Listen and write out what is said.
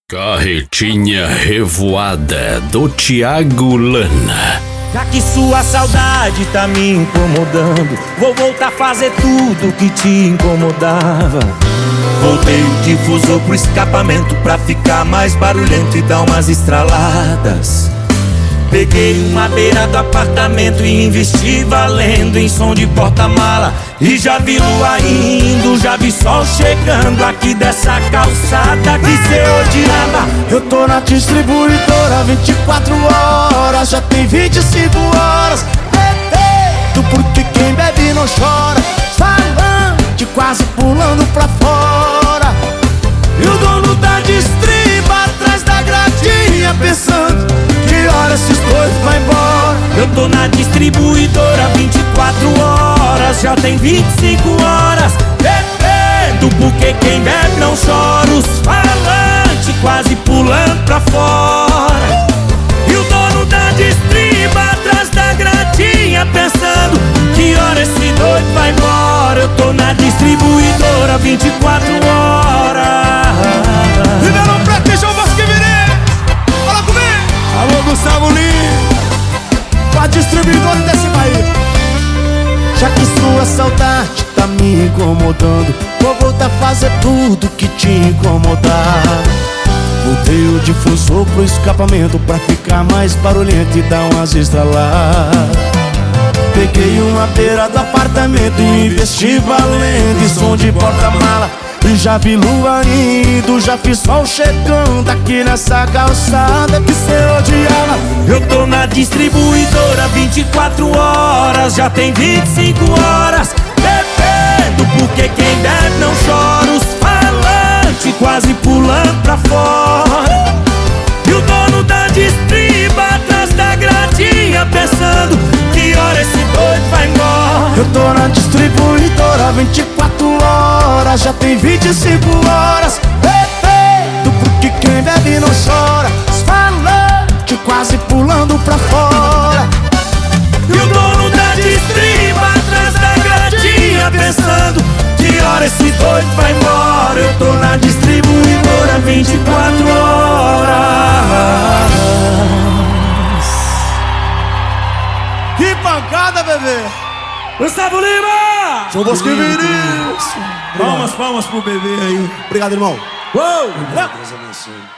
Carretinha Revoada do Thiago Lana. Já que sua saudade tá me incomodando, vou voltar a fazer tudo que te incomodava. Voltei o difusor pro escapamento pra ficar mais barulhento e dar umas estraladas. Peguei uma beira do apartamento e investi valendo em som de porta-mala. E já vi lua indo, já vi sol chegando aqui dessa calçada que cê odiava. Eu tô na distribuidora 24 horas, já tem 25 horas. Tu porque quem bebe não chora, falante quase pulando pra fora. E o dono da distriba atrás da gradinha pensando que hora esses dois vai embora. Eu tô na distribuidora 24 horas, já tem 25 horas. Bebendo porque quem bebe não chora. Os falantes quase pulando pra fora. E o dono da distriba atrás da gradinha pensando que hora esse doido vai embora. Eu tô na distribuidora 24 horas. Ribeirão Preto e João Bosquevini, fala comigo. Alô Gustavo Lima, com a distribuidora desse país. Já que sua saudade tá me incomodando, vou voltar a fazer tudo que te incomodava. Voltei o difusor pro escapamento pra ficar mais barulhento e dar umas estraladas. Peguei uma beira do apartamento e investi valendo em som de porta-mala. E já vi lua indo, já fiz sol chegando aqui nessa calçada que cê odiava. Eu tô na distribuidora 24 horas, já tem 25 horas. Bebendo porque quem bebe não chora. Os falantes quase pulando pra fora. E o dono da distriba atrás da gradinha pensando que hora esse doido vai embora. Eu tô na distribuidora 24 horas, já tem 25 horas. Bebendo porque quem bebe não chora. Os falantes quase pulando pra fora. E o dono da distriba atrás da gradinha pensando que hora esse doido vai embora. Eu tô na distribuidora 24 horas. Que pancada, bebê! Gustavo Lima! João Bosquevini! Palmas pro bebê aí. Obrigado, irmão. Uou! Deus abençoe.